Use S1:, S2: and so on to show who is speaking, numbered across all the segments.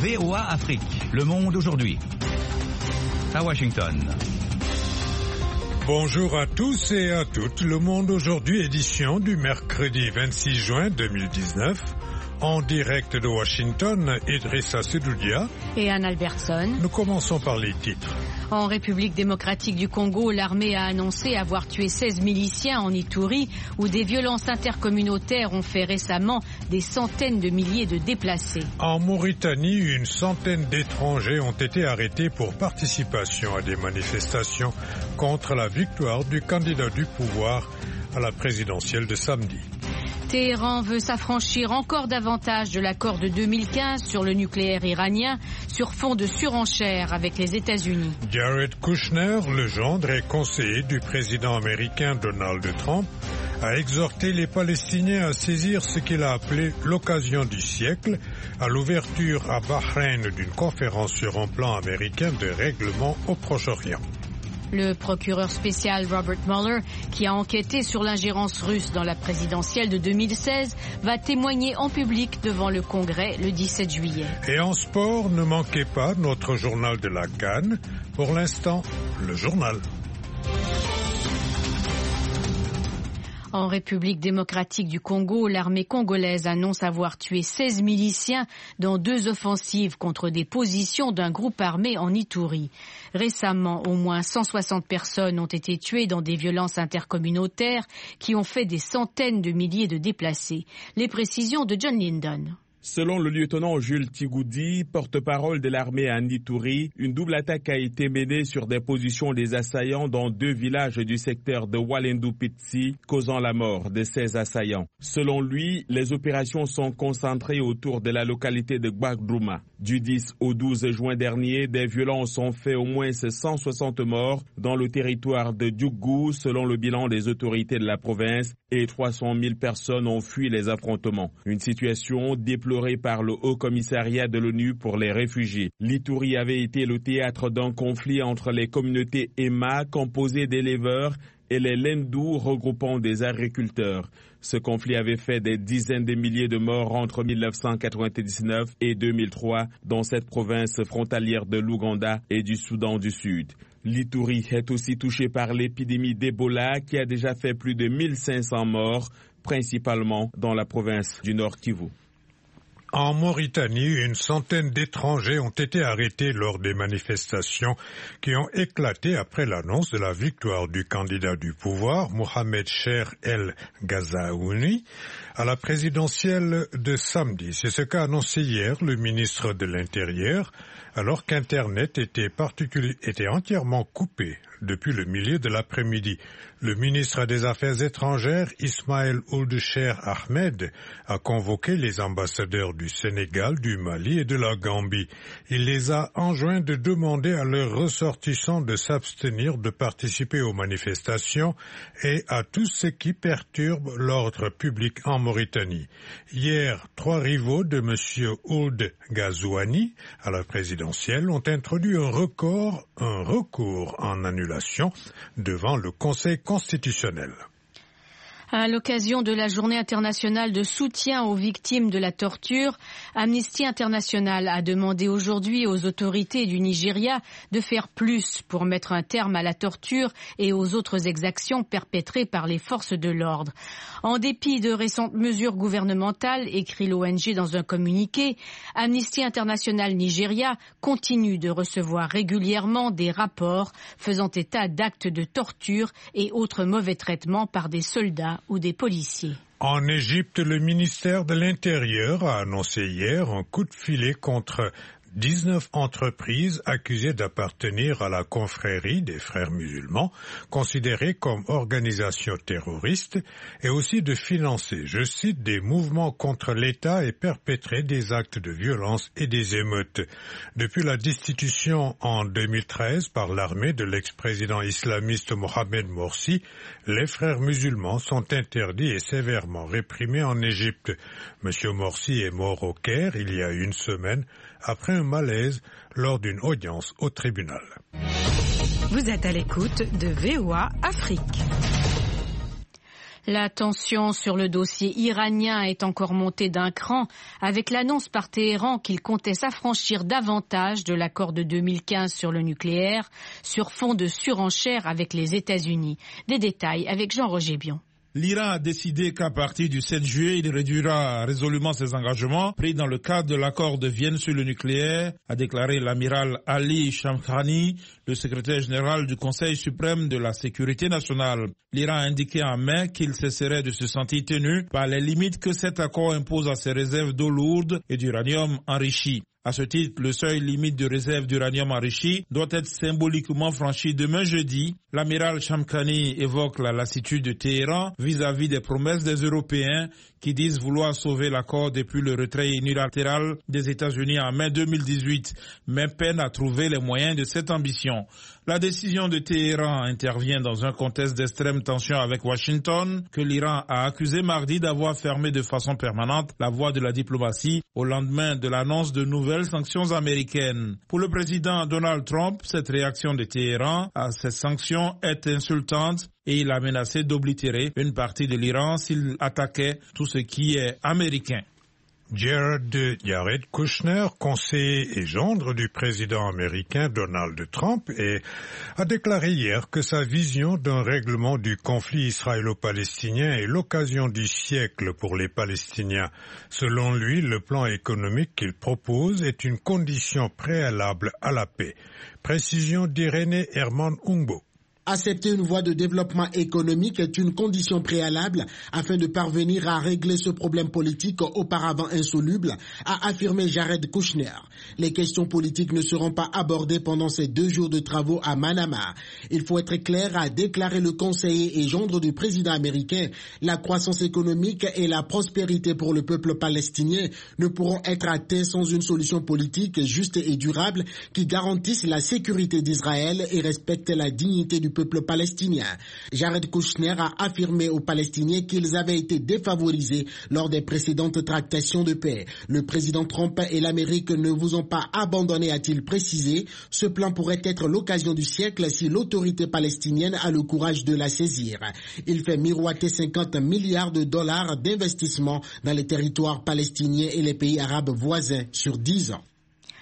S1: VOA Afrique, le monde aujourd'hui. À Washington.
S2: Bonjour à tous et à toutes. Le monde aujourd'hui, édition du mercredi 26 juin 2019. En direct de Washington, Idrissa Sedoudia
S3: et Anne Albertson.
S2: Nous commençons par les titres.
S3: En République démocratique du Congo, l'armée a annoncé avoir tué 16 miliciens en Ituri, où des violences intercommunautaires ont fait récemment des centaines de milliers de déplacés.
S2: En Mauritanie, une centaine d'étrangers ont été arrêtés pour participation à des manifestations contre la victoire du candidat du pouvoir à la présidentielle de samedi.
S3: Téhéran veut s'affranchir encore davantage de l'accord de 2015 sur le nucléaire iranien sur fond de surenchère avec les États-Unis.
S2: Jared Kushner, le gendre et conseiller du président américain Donald Trump, a exhorté les Palestiniens à saisir ce qu'il a appelé l'occasion du siècle à l'ouverture à Bahreïn d'une conférence sur un plan américain de règlement au Proche-Orient.
S3: Le procureur spécial Robert Mueller, qui a enquêté sur l'ingérence russe dans la présidentielle de 2016, va témoigner en public devant le Congrès le 17 juillet.
S2: Et en sport, ne manquez pas notre journal de la CAN. Pour l'instant, le journal.
S3: En République démocratique du Congo, l'armée congolaise annonce avoir tué 16 miliciens dans 2 offensives contre des positions d'un groupe armé en Ituri. Récemment, au moins 160 personnes ont été tuées dans des violences intercommunautaires qui ont fait des centaines de milliers de déplacés. Les précisions de John Lyndon.
S4: Selon le lieutenant Jules Tigoudi, porte-parole de l'armée à Ituri, une double attaque a été menée sur des positions des assaillants dans 2 villages du secteur de Walendu-Pitsi, causant la mort de 16 assaillants. Selon lui, les opérations sont concentrées autour de la localité de Gbagdouma. Du 10 au 12 juin dernier, des violences ont fait au moins 160 morts dans le territoire de Djougou, selon le bilan des autorités de la province, et 300 000 personnes ont fui les affrontements. Une situation déplorée par le Haut Commissariat de l'ONU pour les réfugiés. L'Ituri avait été le théâtre d'un conflit entre les communautés Emma, composées d'éleveurs, et les Lendou, regroupant des agriculteurs. Ce conflit avait fait des dizaines de milliers de morts entre 1999 et 2003 dans cette province frontalière de l'Ouganda et du Soudan du Sud. L'Ituri est aussi touché par l'épidémie d'Ebola qui a déjà fait plus de 1500 morts, principalement dans la province du Nord Kivu.
S2: En Mauritanie, une centaine d'étrangers ont été arrêtés lors des manifestations qui ont éclaté après l'annonce de la victoire du candidat du pouvoir, Mohamed Cher El Ghazouani, à la présidentielle de samedi. C'est ce qu'a annoncé hier le ministre de l'Intérieur, alors qu'Internet était entièrement coupé depuis le milieu de l'après-midi. Le ministre des Affaires étrangères, Ismaël Ould Cheikh Ahmed, a convoqué les ambassadeurs du Sénégal, du Mali et de la Gambie. Il les a enjoints de demander à leurs ressortissants de s'abstenir de participer aux manifestations et à tout ce qui perturbe l'ordre public en Mauritanie. Hier, 3 rivaux de M. Ould Ghazouani à la présidentielle ont introduit un recours en annulation devant le Conseil constitutionnel.
S3: À l'occasion de la Journée internationale de soutien aux victimes de la torture, Amnesty International a demandé aujourd'hui aux autorités du Nigeria de faire plus pour mettre un terme à la torture et aux autres exactions perpétrées par les forces de l'ordre. En dépit de récentes mesures gouvernementales, écrit l'ONG dans un communiqué, Amnesty International Nigeria continue de recevoir régulièrement des rapports faisant état d'actes de torture et autres mauvais traitements par des soldats ou des policiers.
S2: En Égypte, le ministère de l'Intérieur a annoncé hier un coup de filet contre 19 entreprises accusées d'appartenir à la confrérie des frères musulmans, considérées comme organisations terroristes, et aussi de financer, je cite, des mouvements contre l'État et perpétrer des actes de violence et des émeutes. Depuis la destitution en 2013 par l'armée de l'ex-président islamiste Mohamed Morsi, les frères musulmans sont interdits et sévèrement réprimés en Égypte. Monsieur Morsi est mort au Caire il y a une semaine après un malaise lors d'une audience au tribunal.
S5: Vous êtes à l'écoute de VOA Afrique.
S3: La tension sur le dossier iranien est encore montée d'un cran avec l'annonce par Téhéran qu'il comptait s'affranchir davantage de l'accord de 2015 sur le nucléaire sur fond de surenchère avec les États-Unis. Des détails avec Jean-Roger Bion.
S5: L'Iran a décidé qu'à partir du 7 juillet, il réduira résolument ses engagements pris dans le cadre de l'accord de Vienne sur le nucléaire, a déclaré l'amiral Ali Shamkhani, le secrétaire général du Conseil suprême de la sécurité nationale. L'Iran a indiqué en mai qu'il cesserait de se sentir tenu par les limites que cet accord impose à ses réserves d'eau lourde et d'uranium enrichi. À ce titre, le seuil limite de réserve d'uranium enrichi doit être symboliquement franchi demain jeudi. L'amiral Shamkhani évoque la lassitude de Téhéran vis-à-vis des promesses des Européens qui disent vouloir sauver l'accord depuis le retrait unilatéral des États-Unis en mai 2018, mais peinent à trouver les moyens de cette ambition. La décision de Téhéran intervient dans un contexte d'extrême tension avec Washington, que l'Iran a accusé mardi d'avoir fermé de façon permanente la voie de la diplomatie au lendemain de l'annonce de nouvelles sanctions américaines. Pour le président Donald Trump, cette réaction de Téhéran à ces sanctions est insultante et il a menacé d'oblitérer une partie de l'Iran s'il attaquait tout ce qui est américain.
S2: Jared Kushner, conseiller et gendre du président américain Donald Trump, a déclaré hier que sa vision d'un règlement du conflit israélo-palestinien est l'occasion du siècle pour les Palestiniens. Selon lui, le plan économique qu'il propose est une condition préalable à la paix. Précision d'Irénée Herman Ungbo.
S6: Accepter une voie de développement économique est une condition préalable afin de parvenir à régler ce problème politique auparavant insoluble, a affirmé Jared Kushner. Les questions politiques ne seront pas abordées pendant ces 2 jours de travaux à Manama. Il faut être clair, a déclaré le conseiller et gendre du président américain. La croissance économique et la prospérité pour le peuple palestinien ne pourront être atteints sans une solution politique juste et durable qui garantisse la sécurité d'Israël et respecte la dignité du peuple palestinien. Jared Kushner a affirmé aux Palestiniens qu'ils avaient été défavorisés lors des précédentes tractations de paix. Le président Trump et l'Amérique ne vous ont pas abandonné, a-t-il précisé. Ce plan pourrait être l'occasion du siècle si l'autorité palestinienne a le courage de la saisir. Il fait miroiter 50 milliards de dollars d'investissement dans les territoires palestiniens et les pays arabes voisins sur 10 ans.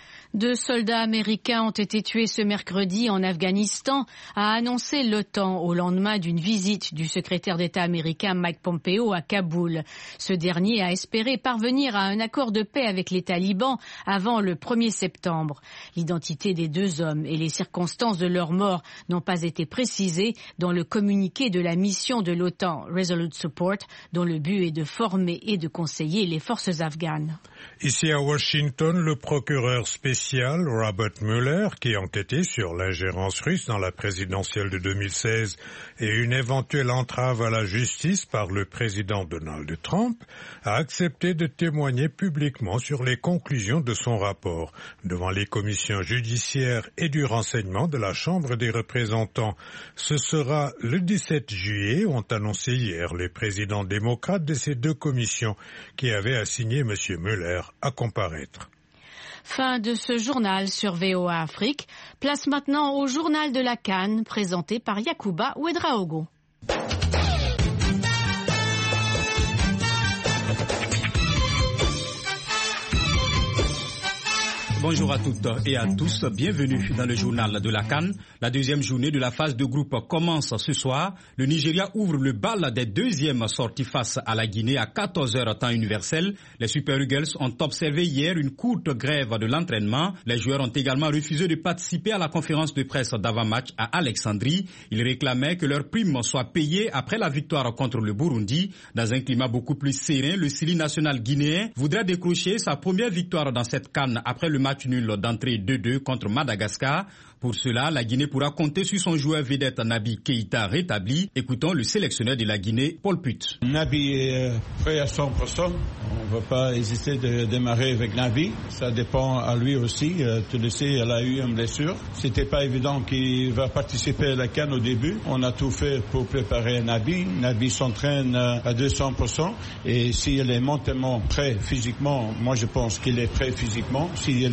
S3: 2 soldats américains ont été tués ce mercredi en Afghanistan, a annoncé l'OTAN au lendemain d'une visite du secrétaire d'État américain Mike Pompeo à Kaboul. Ce dernier a espéré parvenir à un accord de paix avec les talibans avant le 1er septembre. L'identité des 2 hommes et les circonstances de leur mort n'ont pas été précisées dans le communiqué de la mission de l'OTAN Resolute Support, dont le but est de former et de conseiller les forces afghanes.
S2: Ici à Washington, le procureur spécial Robert Mueller, qui enquêtait sur l'ingérence russe dans la présidentielle de 2016 et une éventuelle entrave à la justice par le président Donald Trump, a accepté de témoigner publiquement sur les conclusions de son rapport devant les commissions judiciaires et du renseignement de la Chambre des représentants. Ce sera le 17 juillet, ont annoncé hier les présidents démocrates de ces 2 commissions qui avaient assigné M. Mueller à comparaître.
S3: Fin de ce journal sur VOA Afrique. Place maintenant au journal de la CAN présenté par Yacouba Ouedraogo.
S7: Bonjour à toutes et à tous, bienvenue dans le journal de la CAN. La 2e journée de la phase de groupe commence ce soir. Le Nigeria ouvre le bal des 2e sorties face à la Guinée à 14h temps universel. Les Super Eagles ont observé hier une courte grève de l'entraînement. Les joueurs ont également refusé de participer à la conférence de presse d'avant-match à Alexandrie. Ils réclamaient que leur prime soit payée après la victoire contre le Burundi. Dans un climat beaucoup plus serein, le Sili national guinéen voudrait décrocher sa première victoire dans cette CAN après le match nul d'entrée 2-2 contre Madagascar. Pour cela, la Guinée pourra compter sur son joueur vedette Naby Keïta rétabli. Écoutons le sélectionneur de la Guinée, Paul Put.
S8: Naby est prêt à 100%. On ne va pas hésiter de démarrer avec Naby. Ça dépend à lui aussi. Tu le sais, elle a eu une blessure. C'était pas évident qu'il va participer à la CAN au début. On a tout fait pour préparer Naby. Naby s'entraîne à 200%. Et si elle est montément prêt physiquement, moi je pense qu'il est prêt physiquement. Si elle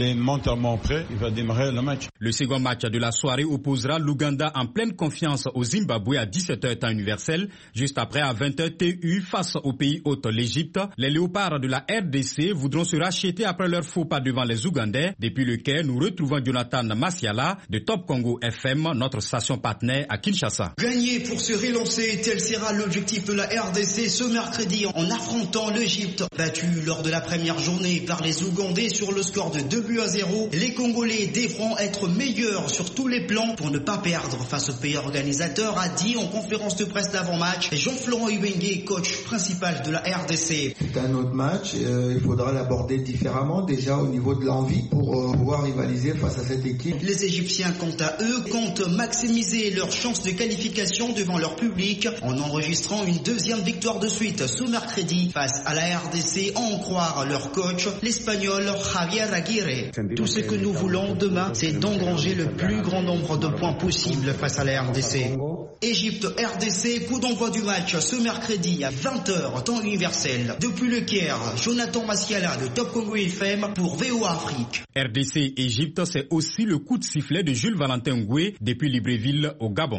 S8: est mentalement prêt, il va démarrer le match.
S7: Le second match de la soirée opposera l'Ouganda en pleine confiance au Zimbabwe à 17h temps universel. Juste après, à 20h TU, face au pays hôte l'Égypte, les léopards de la RDC voudront se racheter après leur faux pas devant les Ougandais. Depuis le Caire, nous retrouvons Jonathan Masiala de Top Congo FM, notre station partenaire à Kinshasa.
S9: Gagner pour se relancer, tel sera l'objectif de la RDC ce mercredi en affrontant l'Égypte. Battu lors de la première journée par les Ougandais sur le score de 2-0, les Congolais devront être meilleurs sur tous les plans pour ne pas perdre face au pays organisateur, a dit en conférence de presse d'avant-match Jean-Florent Ibengue, coach principal de la RDC.
S10: C'est un autre match, il faudra l'aborder différemment déjà au niveau de l'envie pour pouvoir rivaliser face à cette équipe.
S9: Les Égyptiens, quant à eux, comptent maximiser leurs chances de qualification devant leur public en enregistrant une deuxième victoire de suite ce mercredi face à la RDC, à en croire leur coach, l'Espagnol Javier Aguirre. Tout ce que nous voulons demain, c'est d'engranger le plus grand nombre de points possible face à la RDC. Égypte-RDC, coup d'envoi du match ce mercredi à 20h, temps universel. Depuis le Caire, Jonathan Masiala de Top Congo FM pour VOA Afrique.
S7: RDC-Égypte, c'est aussi le coup de sifflet de Jules Valentin Ngoué depuis Libreville au Gabon.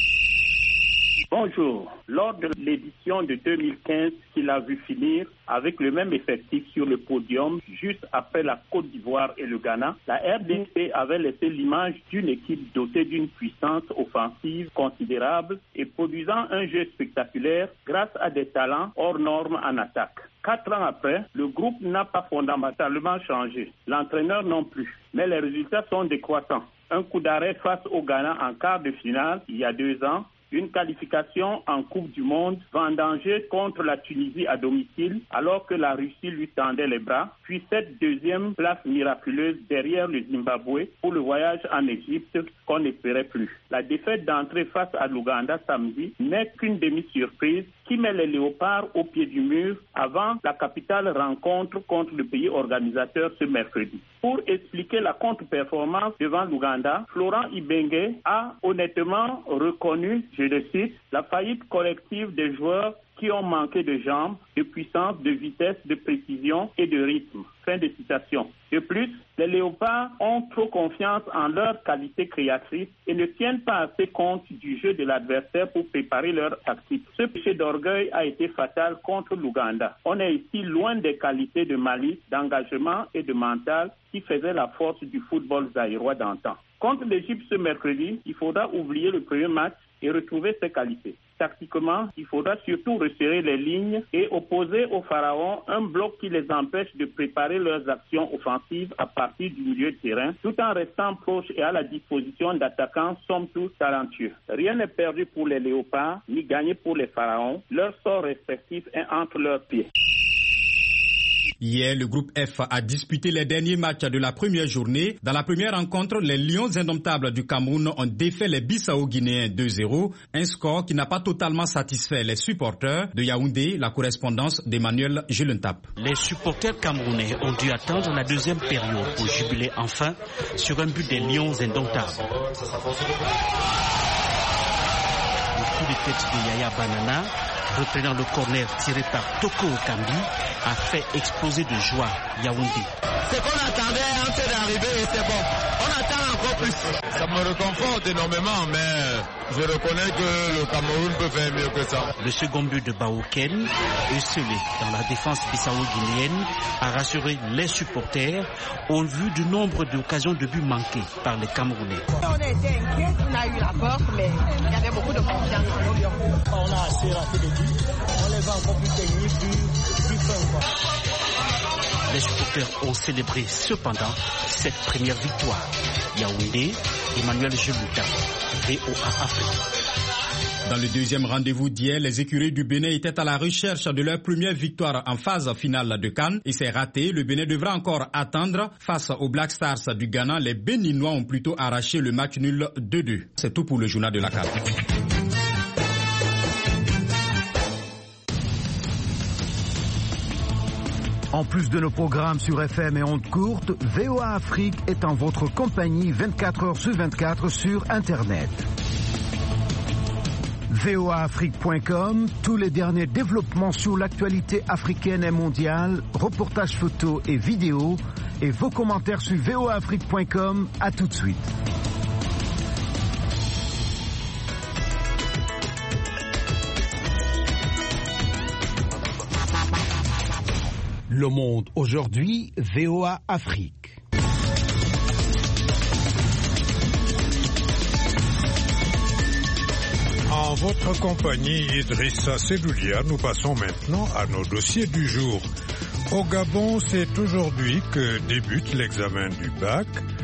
S11: Bonjour. Lors de l'édition de 2015 qu'il a vu finir avec le même effectif sur le podium juste après la Côte d'Ivoire et le Ghana, la RDC avait laissé l'image d'une équipe dotée d'une puissance offensive considérable et produisant un jeu spectaculaire grâce à des talents hors normes en attaque. 4 ans après, le groupe n'a pas fondamentalement changé. L'entraîneur non plus. Mais les résultats sont décroissants. Un coup d'arrêt face au Ghana en quart de finale il y a 2 ans. Une qualification en Coupe du Monde vendangée contre la Tunisie à domicile alors que la Russie lui tendait les bras, puis cette deuxième place miraculeuse derrière le Zimbabwe pour le voyage en Égypte qu'on n'espérait plus. La défaite d'entrée face à l'Ouganda samedi n'est qu'une demi-surprise qui met les léopards au pied du mur avant la capitale rencontre contre le pays organisateur ce mercredi. Pour expliquer la contre-performance devant l'Ouganda, Florent Ibengue a honnêtement reconnu, je le cite, la faillite collective des joueurs qui ont manqué de jambes, de puissance, de vitesse, de précision et de rythme. Fin de citation. De plus, les léopards ont trop confiance en leur qualité créatrice et ne tiennent pas assez compte du jeu de l'adversaire pour préparer leur tactique. Ce péché d'orgueil a été fatal contre l'Ouganda. On est ici loin des qualités de malice, d'engagement et de mental qui faisaient la force du football zaïrois d'antan. Contre l'Égypte ce mercredi, il faudra oublier le premier match et retrouver ses qualités. Tactiquement, il faudra surtout resserrer les lignes et opposer aux Pharaons un bloc qui les empêche de préparer leurs actions offensives à partir du milieu de terrain, tout en restant proche et à la disposition d'attaquants somme toute talentueux. Rien n'est perdu pour les léopards, ni gagné pour les Pharaons. Leur sort respectif est entre leurs pieds.
S7: Hier, le groupe F a disputé les derniers matchs de la première journée. Dans la première rencontre, les Lions indomptables du Cameroun ont défait les Bissau-Guinéens 2-0, un score qui n'a pas totalement satisfait les supporters. De Yaoundé, la correspondance d'Emmanuel Gelentap.
S12: Les supporters camerounais ont dû attendre la deuxième période pour jubiler enfin sur un but des Lions indomptables. Le coup de tête de Yaya Banana, reprenant le corner tiré par Toko Okambi, a fait exploser de joie Yaoundé.
S13: C'est qu'on attendait avant d'arriver et c'est bon. On attend encore plus. Ça me réconforte énormément, mais je reconnais que le Cameroun peut faire mieux que ça.
S12: Le second but de Baoken, esselé dans la défense bissau-guinéenne, a rassuré les supporters au vu du nombre d'occasions de buts manquées par les Camerounais.
S14: On a été inquiets, on a eu la force, mais il y avait beaucoup de confiance dans nos lions.
S15: On a assez raté des buts, on les a encore plus techniques, plus fins.
S12: Les supporters ont célébré cependant cette première victoire. Yaoundé, Emmanuel Geluta, VOA Afrique.
S7: Dans le deuxième rendez-vous d'hier, les écuries du Bénin étaient à la recherche de leur première victoire en phase finale de CAN. Et c'est raté. Le Bénin devra encore attendre. Face aux Black Stars du Ghana, les Béninois ont plutôt arraché le match nul 2-2. C'est tout pour le journal de la CAN.
S16: En plus de nos programmes sur FM et ondes courtes, VOA Afrique est en votre compagnie 24 heures sur 24 sur Internet. voaafrique.com, tous les derniers développements sur l'actualité africaine et mondiale, reportages photos et vidéos, et vos commentaires sur voaafrique.com. À tout de suite. Le Monde aujourd'hui, VOA Afrique.
S2: En votre compagnie, Idrissa Sedoulia, nous passons maintenant à nos dossiers du jour. Au Gabon, c'est aujourd'hui que débute l'examen du bac.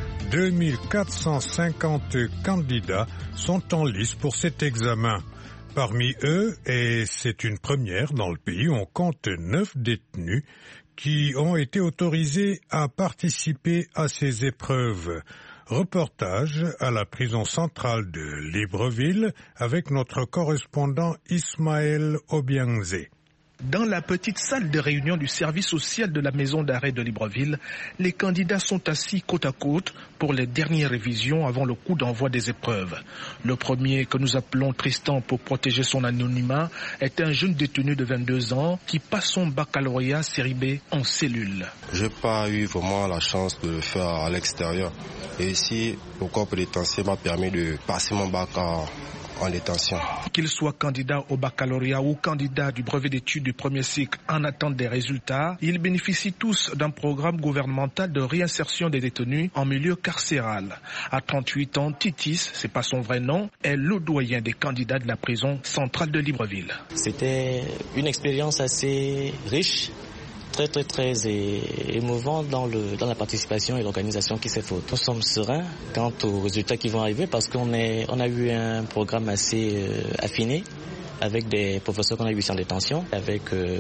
S2: 2450 candidats sont en lice pour cet examen. Parmi eux, et c'est une première dans le pays, on compte 9 détenus qui ont été autorisés à participer à ces épreuves. Reportage à la prison centrale de Libreville avec notre correspondant Ismaël Obiangze.
S17: Dans la petite salle de réunion du service social de la maison d'arrêt de Libreville, les candidats sont assis côte à côte pour les dernières révisions avant le coup d'envoi des épreuves. Le premier, que nous appelons Tristan pour protéger son anonymat, est un jeune détenu de 22 ans qui passe son baccalauréat série B en cellule.
S18: Je n'ai pas eu vraiment la chance de le faire à l'extérieur. Et ici, le corps pénitentiaire m'a permis de passer mon bac en détention.
S17: Qu'ils soient candidats au baccalauréat ou candidats du brevet d'études du premier cycle en attente des résultats, ils bénéficient tous d'un programme gouvernemental de réinsertion des détenus en milieu carcéral. À 38 ans, Titis, c'est pas son vrai nom, est le doyen des candidats de la prison centrale de Libreville.
S19: C'était une expérience assez riche, très émouvant dans la participation et l'organisation qui s'est faite. Nous sommes sereins quant aux résultats qui vont arriver parce qu'on a eu un programme assez affiné avec des professeurs qu'on a eu ici en détention, avec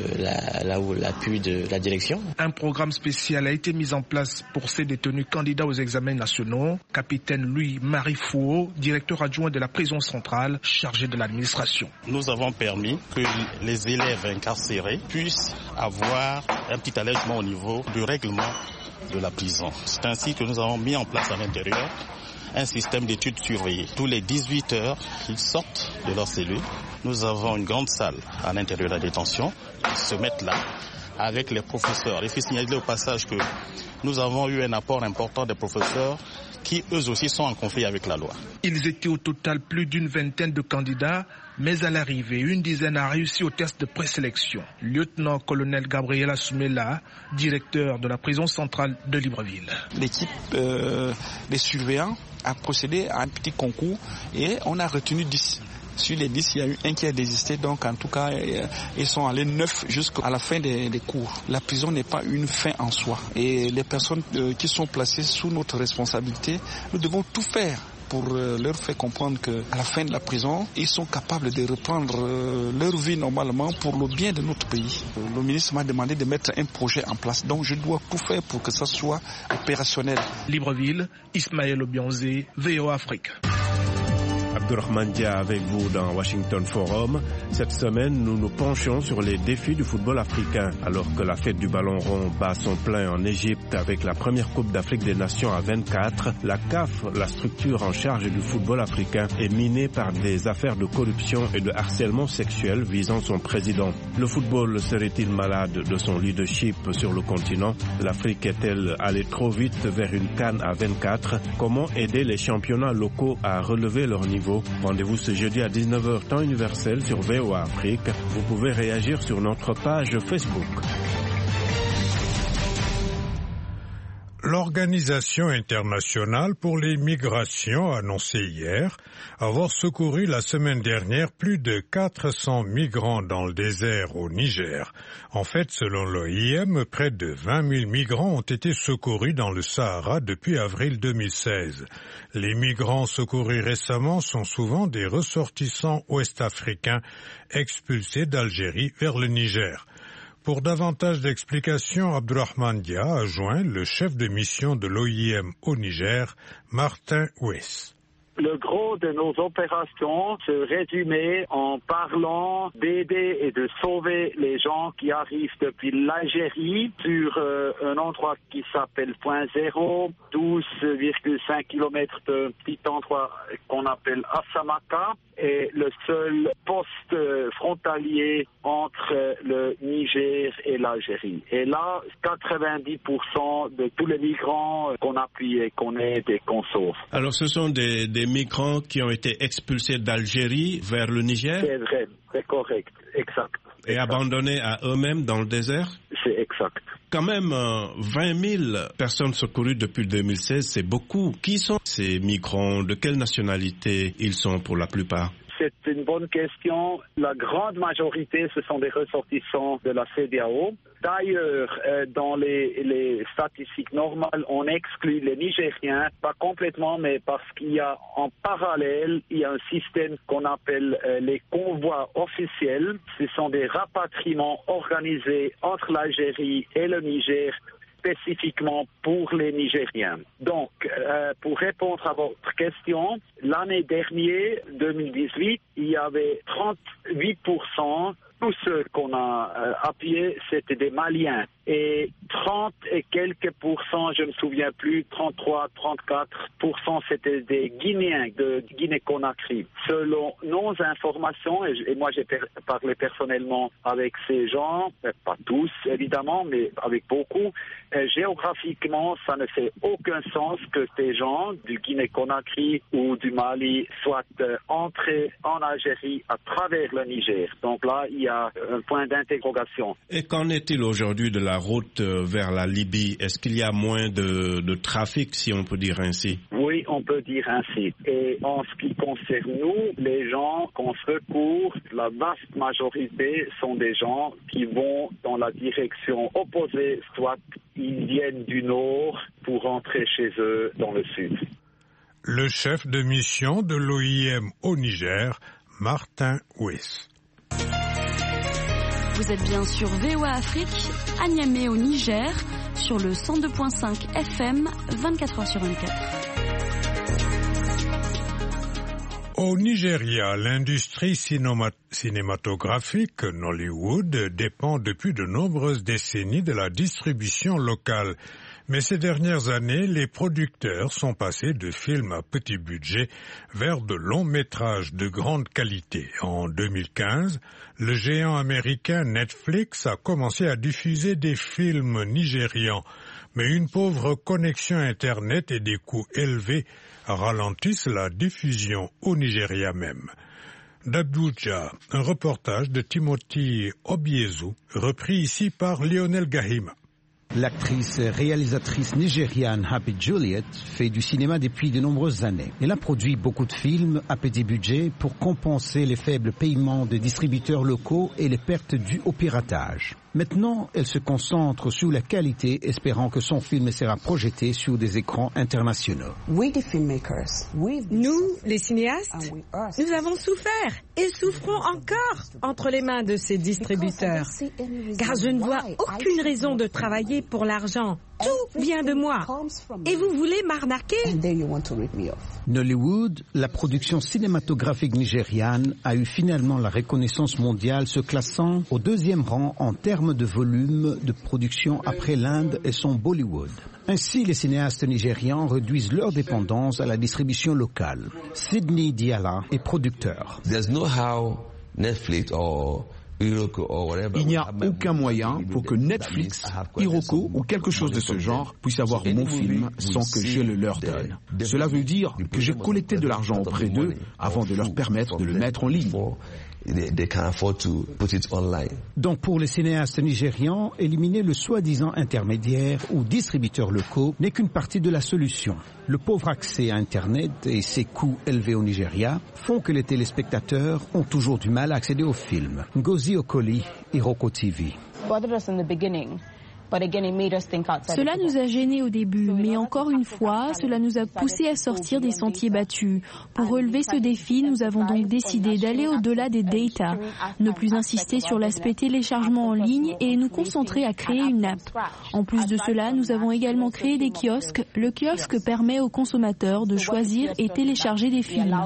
S19: l'appui de la direction.
S17: Un programme spécial a été mis en place pour ces détenus candidats aux examens nationaux. Capitaine Louis-Marie Fouault, directeur adjoint de la prison centrale, chargé de l'administration.
S20: Nous avons permis que les élèves incarcérés puissent avoir un petit allègement au niveau du règlement de la prison. C'est ainsi que nous avons mis en place à l'intérieur un système d'études surveillées. Tous les 18 heures, ils sortent de leur cellule. Nous avons une grande salle à l'intérieur de la détention. Ils se mettent là avec les professeurs. Il faut signaler au passage que nous avons eu un apport important des professeurs qui eux aussi sont en conflit avec la loi.
S17: Ils étaient au total plus d'une vingtaine de candidats, mais à l'arrivée, une dizaine a réussi au test de présélection. Lieutenant-colonel Gabriel Assoumela, directeur de la prison centrale de Libreville.
S21: L'équipe des surveillants a procédé à un petit concours et on a retenu 10. Sur les 10, il y a eu un qui a désisté, donc en tout cas, ils sont allés 9 jusqu'à la fin des cours. La prison n'est pas une fin en soi. Et les personnes qui sont placées sous notre responsabilité, nous devons tout faire pour leur faire comprendre qu'à la fin de la prison, ils sont capables de reprendre leur vie normalement pour le bien de notre pays. Le ministre m'a demandé de mettre un projet en place, donc je dois tout faire pour que ça soit opérationnel.
S17: Libreville, Ismaël Obiangze, VOA Afrique.
S22: Abdurrahman Dia avec vous dans Washington Forum. Cette semaine, nous nous penchons sur les défis du football africain. Alors que la fête du ballon rond bat son plein en Égypte avec la première Coupe d'Afrique des Nations à 24, la CAF, la structure en charge du football africain, est minée par des affaires de corruption et de harcèlement sexuel visant son président. Le football serait-il malade de son leadership sur le continent? L'Afrique est-elle allée trop vite vers une CAN à 24? Comment aider les championnats locaux à relever leur niveau? Rendez-vous ce jeudi à 19h temps universel sur VOA Afrique. Vous pouvez réagir sur notre page Facebook.
S2: L'Organisation internationale pour les migrations a annoncé hier avoir secouru la semaine dernière plus de 400 migrants dans le désert au Niger. En fait, selon l'OIM, près de 20 000 migrants ont été secourus dans le Sahara depuis avril 2016. Les migrants secourus récemment sont souvent des ressortissants ouest-africains expulsés d'Algérie vers le Niger. Pour davantage d'explications, Abdurrahman Dia a joint le chef de mission de l'OIM au Niger, Martin Ouess.
S1: Le gros de nos opérations se résumait en parlant d'aider et de sauver les gens qui arrivent depuis l'Algérie sur un endroit qui s'appelle Point Zéro, 12,5 km de petit endroit qu'on appelle Assamaka, et le seul poste frontalier entre le Niger et l'Algérie. Et là, 90% de tous les migrants qu'on appuie et qu'on aide et qu'on sauve.
S22: Alors ce sont des migrants qui ont été expulsés d'Algérie vers le Niger?
S1: C'est vrai, c'est correct, exact.
S22: Et abandonnés à eux-mêmes dans le désert?
S1: C'est exact.
S22: Quand même, 20 000 personnes secourues depuis 2016, c'est beaucoup. Qui sont ces migrants? De quelle nationalité ils sont pour la plupart?
S1: C'est une bonne question. La grande majorité, ce sont des ressortissants de la CEDEAO. D'ailleurs, dans les statistiques normales, on exclut les Nigériens, pas complètement, mais parce qu'il y a en parallèle, il y a un système qu'on appelle les convois officiels. Ce sont des rapatriements organisés entre l'Algérie et le Niger, spécifiquement pour les Nigériens. Donc, pour répondre à votre question, l'année dernière, 2018, il y avait 38%. Tous ceux qu'on a appuyés, c'était des Maliens. Et 30 et quelques pourcents, je ne me souviens plus, 33, 34%, c'était des Guinéens de Guinée-Conakry. Selon nos informations, et moi j'ai parlé personnellement avec ces gens, pas tous évidemment, mais avec beaucoup, géographiquement, ça ne fait aucun sens que ces gens du Guinée-Conakry ou du Mali soient entrés en Algérie à travers le Niger. Donc là, il y a un point d'interrogation.
S22: Et qu'en est-il aujourd'hui de la route vers la Libye? Est-ce qu'il y a moins de trafic, si on peut dire ainsi?
S1: Oui, on peut dire ainsi. Et en ce qui concerne nous, les gens qu'on secourt, la vaste majorité sont des gens qui vont dans la direction opposée, soit ils viennent du nord pour rentrer chez eux dans le sud.
S2: Le chef de mission de l'OIM au Niger, Martin Ouess.
S4: Vous êtes bien sur VOA Afrique, à Niamey au Niger, sur le 102.5 FM, 24h sur 24.
S2: Au Nigeria, l'industrie cinématographique Nollywood dépend depuis de nombreuses décennies de la distribution locale. Mais ces dernières années, les producteurs sont passés de films à petit budget vers de longs métrages de grande qualité. En 2015, le géant américain Netflix a commencé à diffuser des films nigérians. Mais une pauvre connexion Internet et des coûts élevés ralentissent la diffusion au Nigeria même. D'Abuja, un reportage de Timothy Obiezu, repris ici par Lionel Gahima.
S23: L'actrice réalisatrice nigériane Happy Juliet fait du cinéma depuis de nombreuses années. Elle a produit beaucoup de films à petit budget pour compenser les faibles paiements des distributeurs locaux et les pertes dues au piratage. Maintenant, elle se concentre sur la qualité, espérant que son film sera projeté sur des écrans internationaux.
S24: Nous, les cinéastes, nous avons souffert et souffrons encore entre les mains de ces distributeurs. Car je ne vois aucune raison de travailler pour l'argent. Tout vient de moi. Et vous voulez m'arnaquer?
S23: Nollywood, la production cinématographique nigériane, a eu finalement la reconnaissance mondiale, se classant au 2e rang en termes de volume de production après l'Inde et son Bollywood. Ainsi, les cinéastes nigérians réduisent leur dépendance à la distribution locale. Sidney Diala est producteur.
S25: Il n'y a aucun moyen pour que Netflix, Iroko ou quelque chose de ce genre puisse avoir mon film sans que je le leur donne. Cela veut dire que j'ai collecté de l'argent auprès d'eux avant de leur permettre de le mettre en ligne.
S23: Donc pour les cinéastes nigérians, éliminer le soi-disant intermédiaire ou distributeurs locaux n'est qu'une partie de la solution. Le pauvre accès à Internet et ses coûts élevés au Nigeria font que les téléspectateurs ont toujours du mal à accéder aux films. Ngozi Okoli, Iroko TV.
S3: Cela nous a gênés au début, mais encore une fois, cela nous a poussés à sortir des sentiers battus. Pour relever ce défi, nous avons donc décidé d'aller au-delà des data, ne plus insister sur l'aspect téléchargement en ligne et nous concentrer à créer une app. En plus de cela, nous avons également créé des kiosques. Le kiosque permet aux consommateurs de choisir et télécharger des films.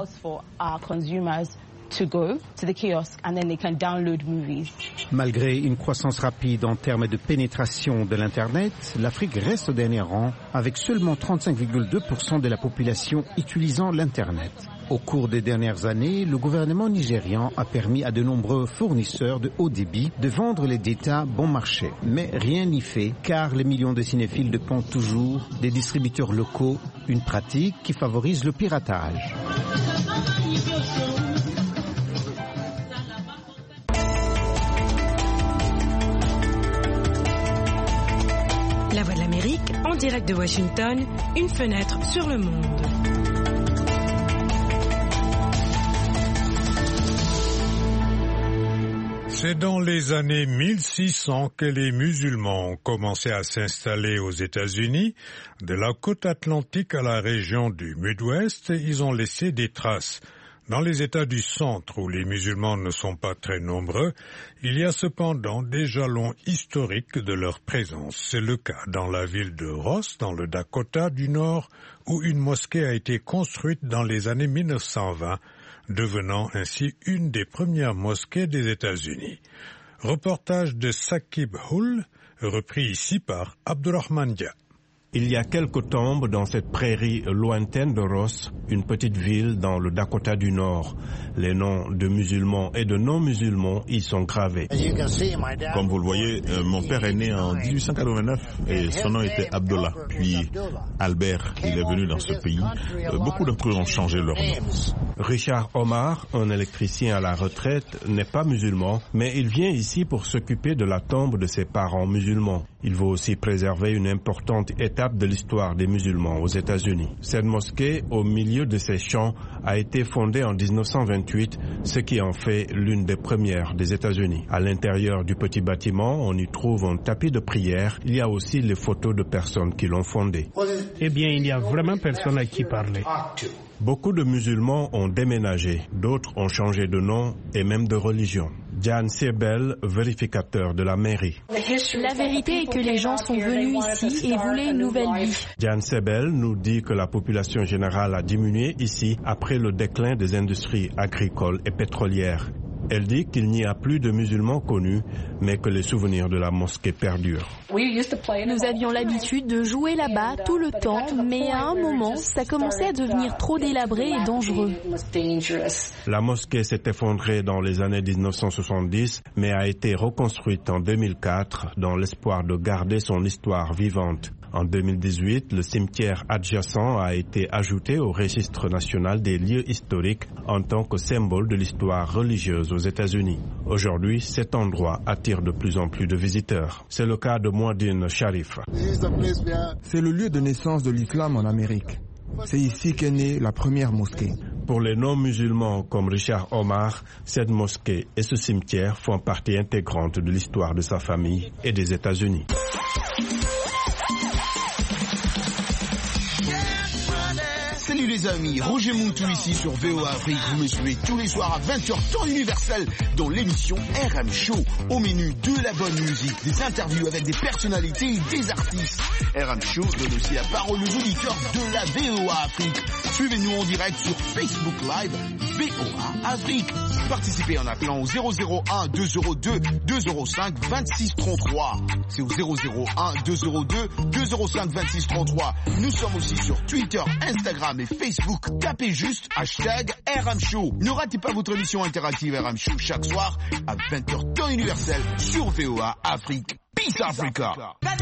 S23: Malgré une croissance rapide en termes de pénétration de l'Internet, l'Afrique reste au dernier rang avec seulement 35,2% de la population utilisant l'Internet. Au cours des dernières années, le gouvernement nigérian a permis à de nombreux fournisseurs de haut débit de vendre les data bon marché. Mais rien n'y fait car les millions de cinéphiles dépendent toujours des distributeurs locaux, une pratique qui favorise le piratage.
S24: La Voix de l'Amérique, en direct de Washington, une fenêtre sur le monde.
S2: C'est dans les années 1600 que les musulmans ont commencé à s'installer aux États-Unis. De la côte atlantique à la région du Midwest, ils ont laissé des traces. Dans les États du centre, où les musulmans ne sont pas très nombreux, il y a cependant des jalons historiques de leur présence. C'est le cas dans la ville de Ross, dans le Dakota du Nord, où une mosquée a été construite dans les années 1920, devenant ainsi une des premières mosquées des États-Unis. Reportage de Sakib Hull, repris ici par Abdurrahman Dia.
S22: Il y a quelques tombes dans cette prairie lointaine de Ross, une petite ville dans le Dakota du Nord. Les noms de musulmans et de non-musulmans y sont gravés.
S5: Comme vous le voyez, mon père est né en 1889 et son nom était Abdullah. Puis Albert, il est venu dans ce pays. Beaucoup d'entre eux ont changé leur nom.
S22: Richard Omar, un électricien à la retraite, n'est pas musulman, mais il vient ici pour s'occuper de la tombe de ses parents musulmans. Il veut aussi préserver une importante étape de l'histoire des musulmans aux États-Unis. Cette mosquée, au milieu de ces champs, a été fondée en 1928, ce qui en fait l'une des premières des États-Unis. À l'intérieur du petit bâtiment, on y trouve un tapis de prière. Il y a aussi les photos de personnes qui l'ont fondée.
S6: Eh bien, il n'y a vraiment personne à qui parler.
S22: Beaucoup de musulmans ont déménagé, d'autres ont changé de nom et même de religion. Jan Sebel, vérificateur de la mairie.
S3: La vérité est que les gens sont venus ici et voulaient une nouvelle vie.
S22: Jan Sebel nous dit que la population générale a diminué ici après le déclin des industries agricoles et pétrolières. Elle dit qu'il n'y a plus de musulmans connus, mais que les souvenirs de la mosquée perdurent.
S3: Nous avions l'habitude de jouer là-bas tout le temps, mais à un moment, ça commençait à devenir trop délabré et dangereux.
S22: La mosquée s'est effondrée dans les années 1970, mais a été reconstruite en 2004 dans l'espoir de garder son histoire vivante. En 2018, le cimetière adjacent a été ajouté au registre national des lieux historiques en tant que symbole de l'histoire religieuse aux États-Unis. Aujourd'hui, cet endroit attire de plus en plus de visiteurs. C'est le cas de Mouadine Sharif.
S25: C'est le lieu de naissance de l'islam en Amérique. C'est ici qu'est née la première mosquée.
S22: Pour les non-musulmans comme Richard Omar, cette mosquée et ce cimetière font partie intégrante de l'histoire de sa famille et des États-Unis.
S8: Salut les amis, Roger Moutou ici sur VOA Afrique. Vous me suivez tous les soirs à 20h temps universel dans l'émission RM Show. Au menu de la bonne musique, des interviews avec des personnalités et des artistes. RM Show donne aussi la parole aux auditeurs de la VOA Afrique. Suivez-nous en direct sur Facebook Live VOA Afrique. Participez en appelant au 001 202 205 26 33. C'est au 001 202 205 26 33. Nous sommes aussi sur Twitter, Instagram et Facebook. Tapez juste hashtag RM Show. Ne ratez pas votre émission interactive RM Show chaque soir à 20h temps universel sur VOA Afrique. Peace Africa.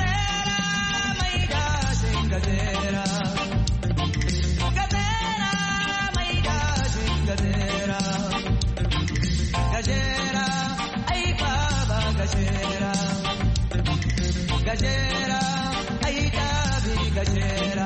S10: Gajera, ay gabi gajera.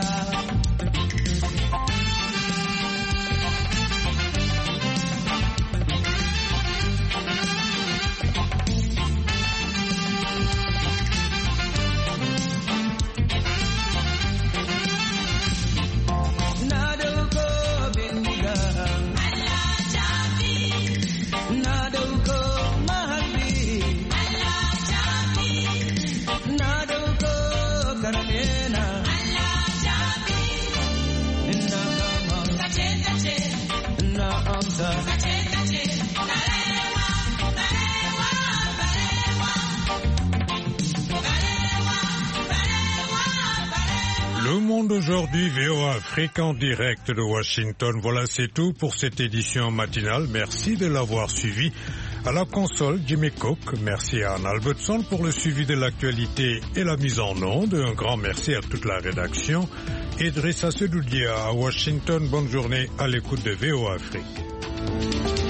S10: chanta.
S2: Le Monde aujourd'hui, VOA Afrique en direct de Washington. Voilà, c'est tout pour cette édition matinale. Merci de l'avoir suivi. À la console, Jimmy Cook. Merci à Anne Albertson pour le suivi de l'actualité et la mise en onde. Un grand merci à toute la rédaction. Idrissa Sedoudia à Washington. Bonne journée à l'écoute de VOA Afrique.